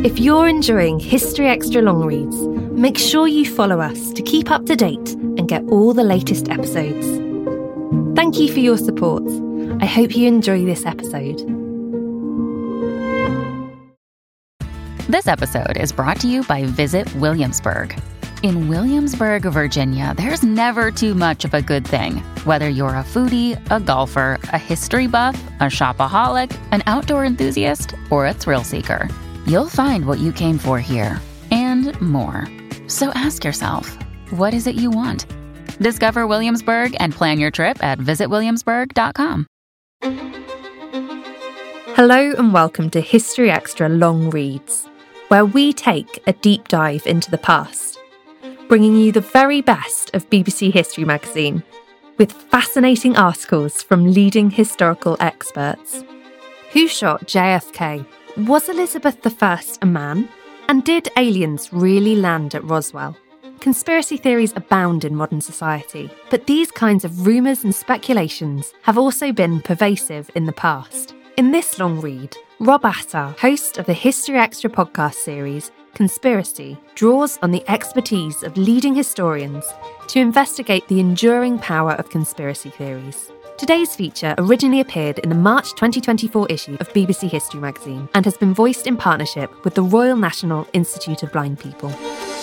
If you're enjoying History Extra long reads, make sure you follow us to keep up to date and get all the latest episodes. Thank you for your support. I hope you enjoy this episode. This episode is brought to you by Visit Williamsburg. In Williamsburg, Virginia, there's never too much of a good thing. Whether you're a foodie, a golfer, a history buff, a shopaholic, an outdoor enthusiast, or a thrill seeker, you'll find what you came for here and more. So ask yourself, what is it you want? Discover Williamsburg and plan your trip at visitwilliamsburg.com. Hello and welcome to History Extra Long Reads, where we take a deep dive into the past, bringing you the very best of BBC History magazine, with fascinating articles from leading historical experts. Who shot JFK? Was Elizabeth I a man? And did aliens really land at Roswell? Conspiracy theories abound in modern society, but these kinds of rumours and speculations have also been pervasive in the past. In this long read, Rob Attar, host of the History Extra podcast series, Conspiracy, draws on the expertise of leading historians to investigate the enduring power of conspiracy theories. Today's feature originally appeared in the March 2024 issue of BBC History magazine and has been voiced in partnership with the Royal National Institute of Blind People.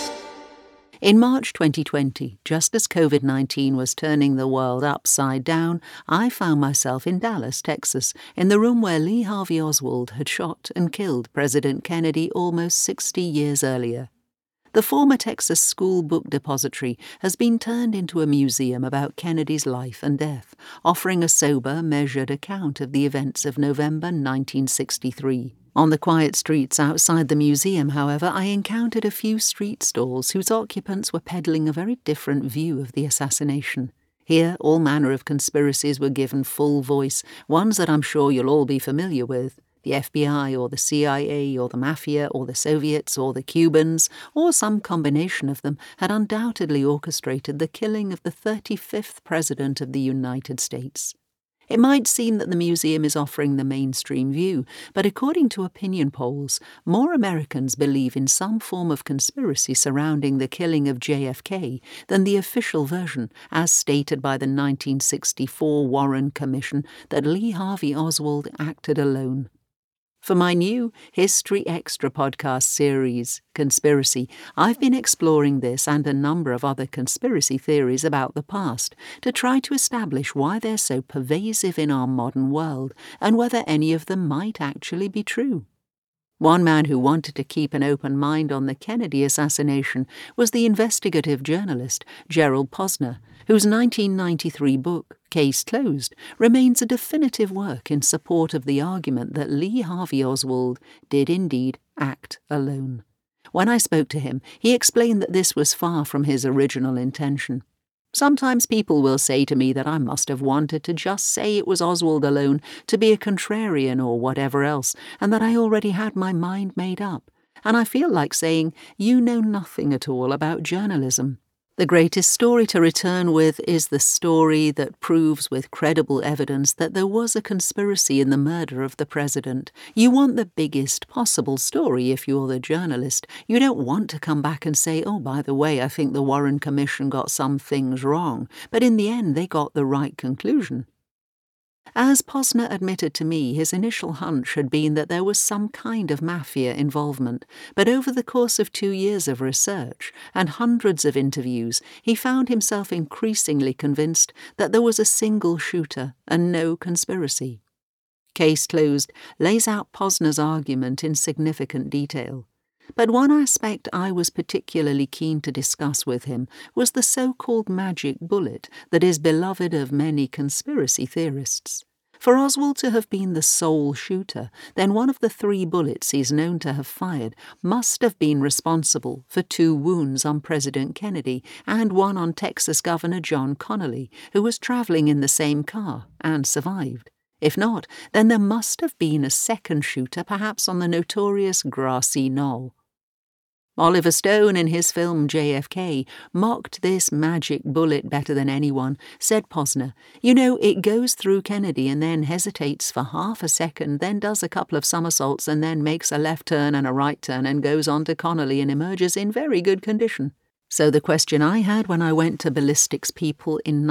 In March 2020, just as COVID-19 was turning the world upside down, I found myself in Dallas, Texas, in the room where Lee Harvey Oswald had shot and killed President Kennedy almost 60 years earlier. The former Texas School Book Depository has been turned into a museum about Kennedy's life and death, offering a sober, measured account of the events of November 1963. On the quiet streets outside the museum, however, I encountered a few street stalls whose occupants were peddling a very different view of the assassination. Here, all manner of conspiracies were given full voice, ones that I'm sure you'll all be familiar with. The FBI or the CIA or the Mafia or the Soviets or the Cubans, or some combination of them, had undoubtedly orchestrated the killing of the 35th President of the United States. It might seem that the museum is offering the mainstream view, but according to opinion polls, more Americans believe in some form of conspiracy surrounding the killing of JFK than the official version, as stated by the 1964 Warren Commission, that Lee Harvey Oswald acted alone. For my new History Extra podcast series, Conspiracy, I've been exploring this and a number of other conspiracy theories about the past to try to establish why they're so pervasive in our modern world and whether any of them might actually be true. One man who wanted to keep an open mind on the Kennedy assassination was the investigative journalist Gerald Posner, whose 1993 book, Case Closed, remains a definitive work in support of the argument that Lee Harvey Oswald did indeed act alone. When I spoke to him, he explained that this was far from his original intention. Sometimes people will say to me that I must have wanted to just say it was Oswald alone, to be a contrarian or whatever else, and that I already had my mind made up. And I feel like saying, you know nothing at all about journalism. The greatest story to return with is the story that proves with credible evidence that there was a conspiracy in the murder of the president. You want the biggest possible story if you're the journalist. You don't want to come back and say, oh, by the way, I think the Warren Commission got some things wrong, but in the end they got the right conclusion. As Posner admitted to me, his initial hunch had been that there was some kind of mafia involvement, but over the course of 2 years of research and hundreds of interviews, he found himself increasingly convinced that there was a single shooter and no conspiracy. Case Closed lays out Posner's argument in significant detail. But one aspect I was particularly keen to discuss with him was the so-called magic bullet that is beloved of many conspiracy theorists. For Oswald to have been the sole shooter, then one of the 3 bullets he's known to have fired must have been responsible for 2 wounds on President Kennedy and one on Texas Governor John Connally, who was traveling in the same car and survived. If not, then there must have been a second shooter, perhaps on the notorious Grassy Knoll. Oliver Stone, in his film JFK, mocked this magic bullet better than anyone. Said Posner, "You know, it goes through Kennedy and then hesitates for half a second, then does a couple of somersaults and then makes a left turn and a right turn and goes on to Connolly and emerges in very good condition." So the question I had when I went to ballistics people in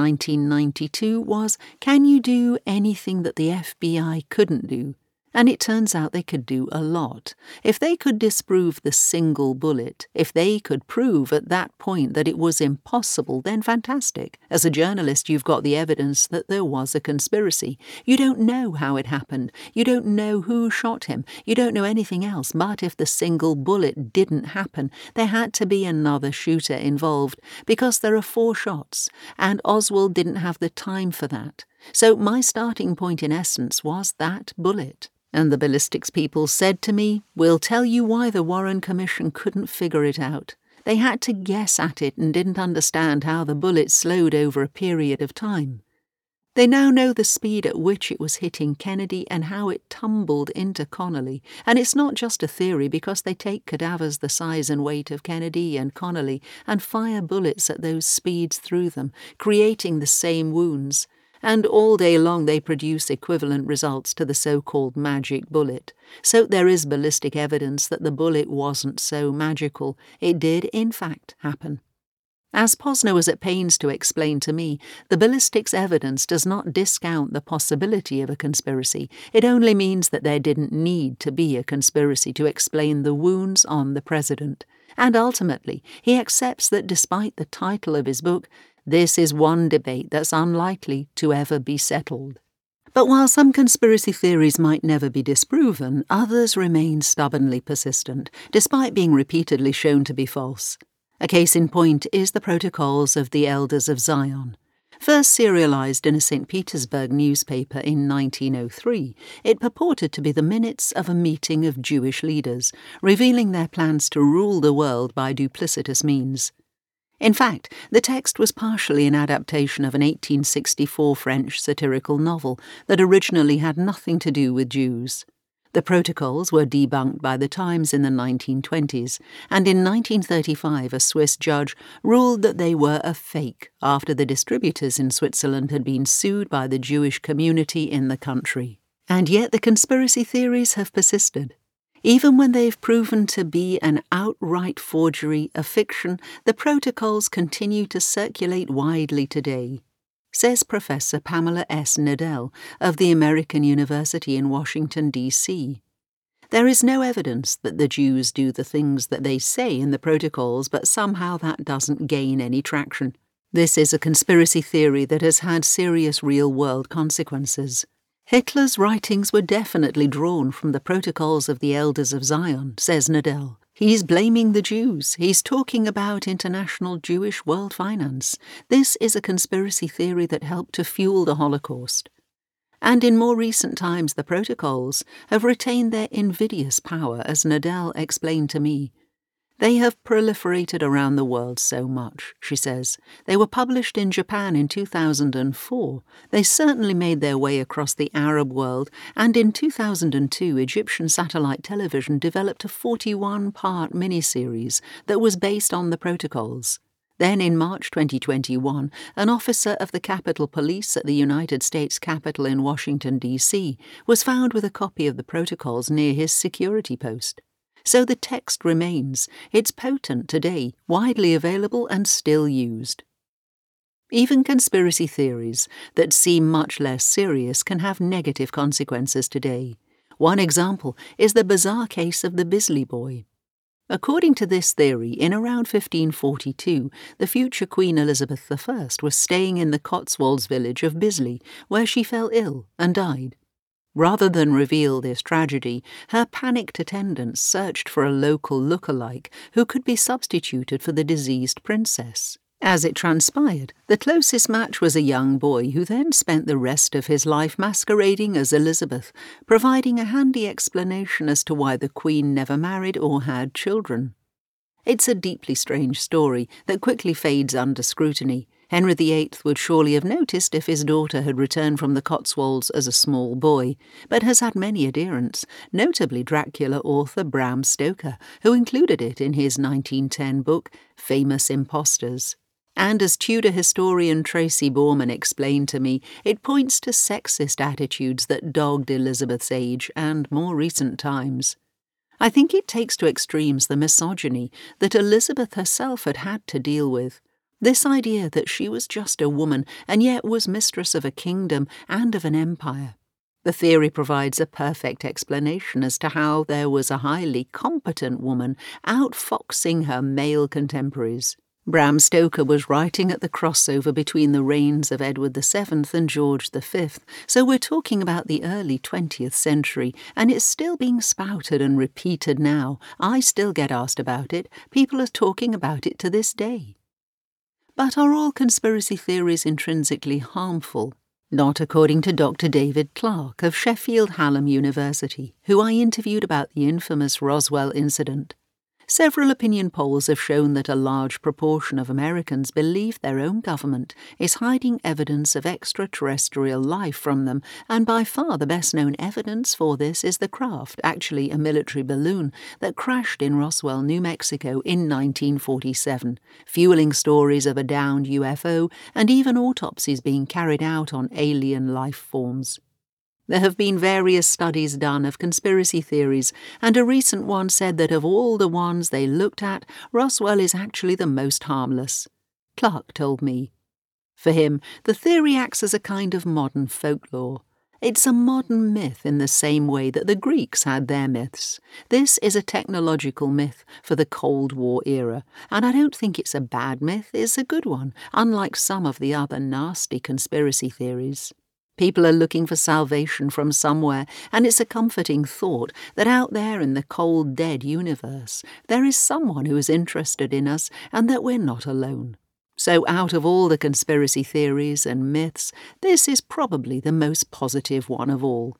1992 was, can you do anything that the FBI couldn't do? And it turns out they could do a lot. If they could disprove the single bullet, if they could prove at that point that it was impossible, then fantastic. As a journalist, you've got the evidence that there was a conspiracy. You don't know how it happened. You don't know who shot him. You don't know anything else. But if the single bullet didn't happen, there had to be another shooter involved, because there are 4 shots, and Oswald didn't have the time for that. So my starting point in essence was that bullet. And the ballistics people said to me, "We'll tell you why the Warren Commission couldn't figure it out. They had to guess at it and didn't understand how the bullet slowed over a period of time. They now know the speed at which it was hitting Kennedy and how it tumbled into Connolly. And it's not just a theory, because they take cadavers the size and weight of Kennedy and Connolly and fire bullets at those speeds through them, creating the same wounds. And all day long they produce equivalent results to the so-called magic bullet. So there is ballistic evidence that the bullet wasn't so magical. It did, in fact, happen. As Posner was at pains to explain to me, the ballistics evidence does not discount the possibility of a conspiracy. It only means that there didn't need to be a conspiracy to explain the wounds on the president. And ultimately, he accepts that despite the title of his book, this is one debate that's unlikely to ever be settled. But while some conspiracy theories might never be disproven, others remain stubbornly persistent, despite being repeatedly shown to be false. A case in point is the Protocols of the Elders of Zion. First serialized in a St. Petersburg newspaper in 1903, it purported to be the minutes of a meeting of Jewish leaders, revealing their plans to rule the world by duplicitous means. In fact, the text was partially an adaptation of an 1864 French satirical novel that originally had nothing to do with Jews. The protocols were debunked by the Times in the 1920s, and in 1935 a Swiss judge ruled that they were a fake after the distributors in Switzerland had been sued by the Jewish community in the country. And yet the conspiracy theories have persisted. Even when they've proven to be an outright forgery, a fiction, the protocols continue to circulate widely today, says Professor Pamela S. Nadell of the American University in Washington, D.C. There is no evidence that the Jews do the things that they say in the protocols, but somehow that doesn't gain any traction. This is a conspiracy theory that has had serious real-world consequences. Hitler's writings were definitely drawn from the Protocols of the Elders of Zion, says Nadell. He's blaming the Jews. He's talking about international Jewish world finance. This is a conspiracy theory that helped to fuel the Holocaust. And in more recent times, the Protocols have retained their invidious power, as Nadell explained to me. They have proliferated around the world so much, she says. They were published in Japan in 2004. They certainly made their way across the Arab world, and in 2002 Egyptian satellite television developed a 41-part miniseries that was based on the protocols. Then in March 2021, an officer of the Capitol Police at the United States Capitol in Washington, D.C., was found with a copy of the protocols near his security post. So the text remains. It's potent today, widely available and still used. Even conspiracy theories that seem much less serious can have negative consequences today. One example is the bizarre case of the Bisley Boy. According to this theory, in around 1542, the future Queen Elizabeth I was staying in the Cotswolds village of Bisley, where she fell ill and died. Rather than reveal this tragedy, her panicked attendants searched for a local look-alike who could be substituted for the diseased princess. As it transpired, the closest match was a young boy who then spent the rest of his life masquerading as Elizabeth, providing a handy explanation as to why the Queen never married or had children. It's a deeply strange story that quickly fades under scrutiny. Henry VIII would surely have noticed if his daughter had returned from the Cotswolds as a small boy, but has had many adherents, notably Dracula author Bram Stoker, who included it in his 1910 book, Famous Impostors. And as Tudor historian Tracy Borman explained to me, it points to sexist attitudes that dogged Elizabeth's age and more recent times. I think it takes to extremes the misogyny that Elizabeth herself had to deal with. This idea that she was just a woman and yet was mistress of a kingdom and of an empire. The theory provides a perfect explanation as to how there was a highly competent woman outfoxing her male contemporaries. Bram Stoker was writing at the crossover between the reigns of Edward VII and George V, so we're talking about the early 20th century, and it's still being spouted and repeated now. I still get asked about it. People are talking about it to this day. But are all conspiracy theories intrinsically harmful? Not according to Dr. David Clark of Sheffield Hallam University, who I interviewed about the infamous Roswell incident. Several opinion polls have shown that a large proportion of Americans believe their own government is hiding evidence of extraterrestrial life from them, and by far the best-known evidence for this is the craft, actually a military balloon, that crashed in Roswell, New Mexico in 1947, fueling stories of a downed UFO and even autopsies being carried out on alien life forms. There have been various studies done of conspiracy theories, and a recent one said that of all the ones they looked at, Roswell is actually the most harmless. Clark told me. For him, the theory acts as a kind of modern folklore. It's a modern myth in the same way that the Greeks had their myths. This is a technological myth for the Cold War era, and I don't think it's a bad myth, it's a good one, unlike some of the other nasty conspiracy theories. People are looking for salvation from somewhere, and it's a comforting thought that out there in the cold, dead universe, there is someone who is interested in us and that we're not alone. So out of all the conspiracy theories and myths, this is probably the most positive one of all.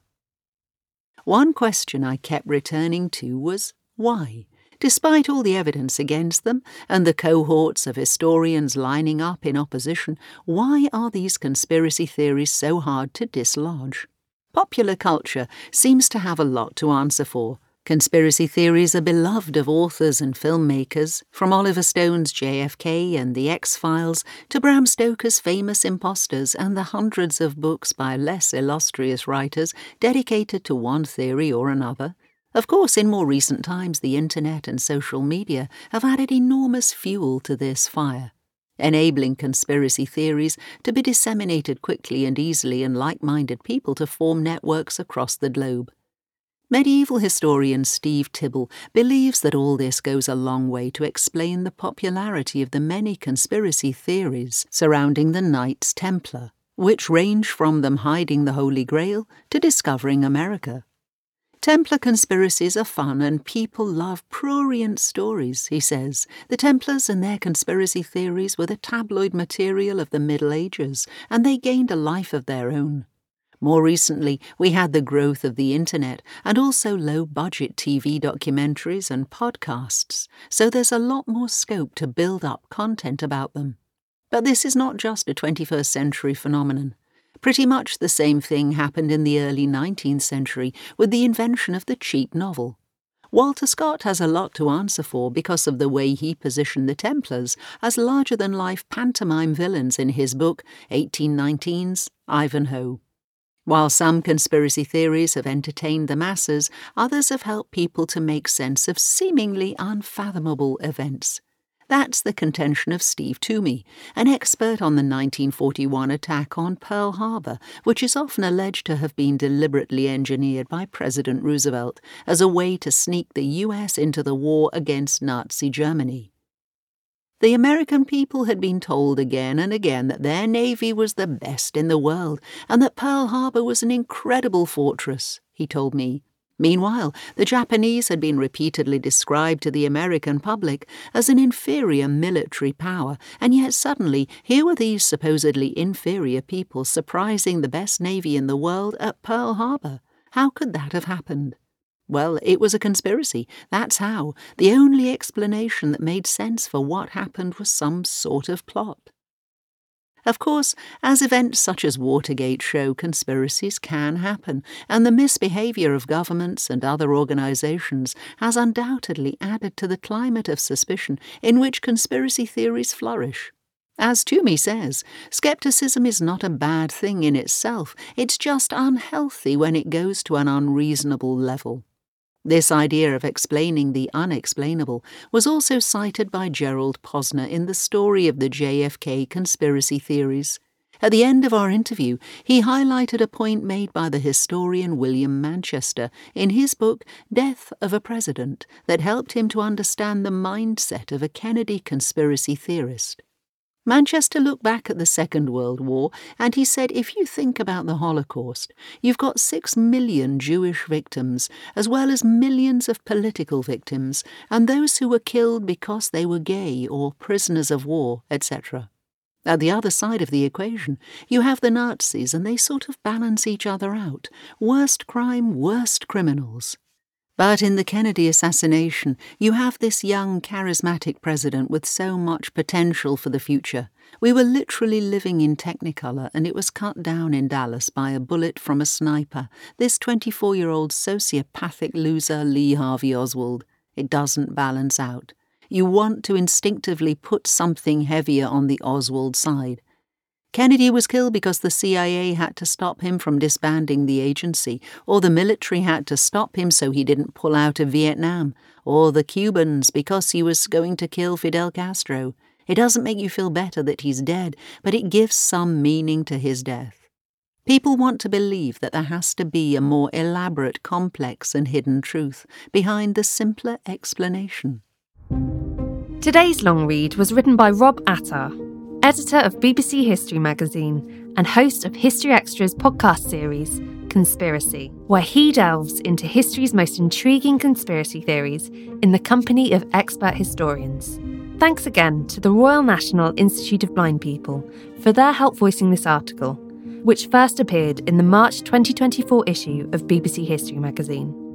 One question I kept returning to was, why? Despite all the evidence against them and the cohorts of historians lining up in opposition, why are these conspiracy theories so hard to dislodge? Popular culture seems to have a lot to answer for. Conspiracy theories are beloved of authors and filmmakers, from Oliver Stone's JFK and The X-Files to Bram Stoker's Famous Impostors and the hundreds of books by less illustrious writers dedicated to one theory or another. Of course, in more recent times, the internet and social media have added enormous fuel to this fire, enabling conspiracy theories to be disseminated quickly and easily and like-minded people to form networks across the globe. Medieval historian Steve Tibble believes that all this goes a long way to explain the popularity of the many conspiracy theories surrounding the Knights Templar, which range from them hiding the Holy Grail to discovering America. Templar conspiracies are fun and people love prurient stories, he says. The Templars and their conspiracy theories were the tabloid material of the Middle Ages, and they gained a life of their own. More recently, we had the growth of the internet and also low-budget TV documentaries and podcasts, so there's a lot more scope to build up content about them. But this is not just a 21st century phenomenon. Pretty much the same thing happened in the early 19th century with the invention of the cheap novel. Walter Scott has a lot to answer for because of the way he positioned the Templars as larger-than-life pantomime villains in his book 1819's Ivanhoe. While some conspiracy theories have entertained the masses, others have helped people to make sense of seemingly unfathomable events. That's the contention of Steve Toomey, an expert on the 1941 attack on Pearl Harbor, which is often alleged to have been deliberately engineered by President Roosevelt as a way to sneak the US into the war against Nazi Germany. The American people had been told again and again that their navy was the best in the world and that Pearl Harbor was an incredible fortress, he told me. Meanwhile, the Japanese had been repeatedly described to the American public as an inferior military power, and yet suddenly here were these supposedly inferior people surprising the best navy in the world at Pearl Harbor. How could that have happened? Well, it was a conspiracy, that's how. The only explanation that made sense for what happened was some sort of plot. Of course, as events such as Watergate show, conspiracies can happen, and the misbehaviour of governments and other organisations has undoubtedly added to the climate of suspicion in which conspiracy theories flourish. As Toomey says, scepticism is not a bad thing in itself, it's just unhealthy when it goes to an unreasonable level. This idea of explaining the unexplainable was also cited by Gerald Posner in the story of the JFK conspiracy theories. At the end of our interview, he highlighted a point made by the historian William Manchester in his book Death of a President that helped him to understand the mindset of a Kennedy conspiracy theorist. Manchester looked back at the Second World War and he said, if you think about the Holocaust, you've got 6 million Jewish victims, as well as millions of political victims, and those who were killed because they were gay or prisoners of war, etc. At the other side of the equation, you have the Nazis, and they sort of balance each other out. Worst crime, worst criminals. But in the Kennedy assassination, you have this young, charismatic president with so much potential for the future. We were literally living in Technicolor, and it was cut down in Dallas by a bullet from a sniper, this 24-year-old sociopathic loser Lee Harvey Oswald. It doesn't balance out. You want to instinctively put something heavier on the Oswald side. Kennedy was killed because the CIA had to stop him from disbanding the agency, or the military had to stop him so he didn't pull out of Vietnam, or the Cubans because he was going to kill Fidel Castro. It doesn't make you feel better that he's dead, but it gives some meaning to his death. People want to believe that there has to be a more elaborate, complex and hidden truth behind the simpler explanation. Today's long read was written by Rob Attar, editor of BBC History magazine and host of History Extra's podcast series, Conspiracy, where he delves into history's most intriguing conspiracy theories in the company of expert historians. Thanks again to the Royal National Institute of Blind People for their help voicing this article, which first appeared in the March 2024 issue of BBC History magazine.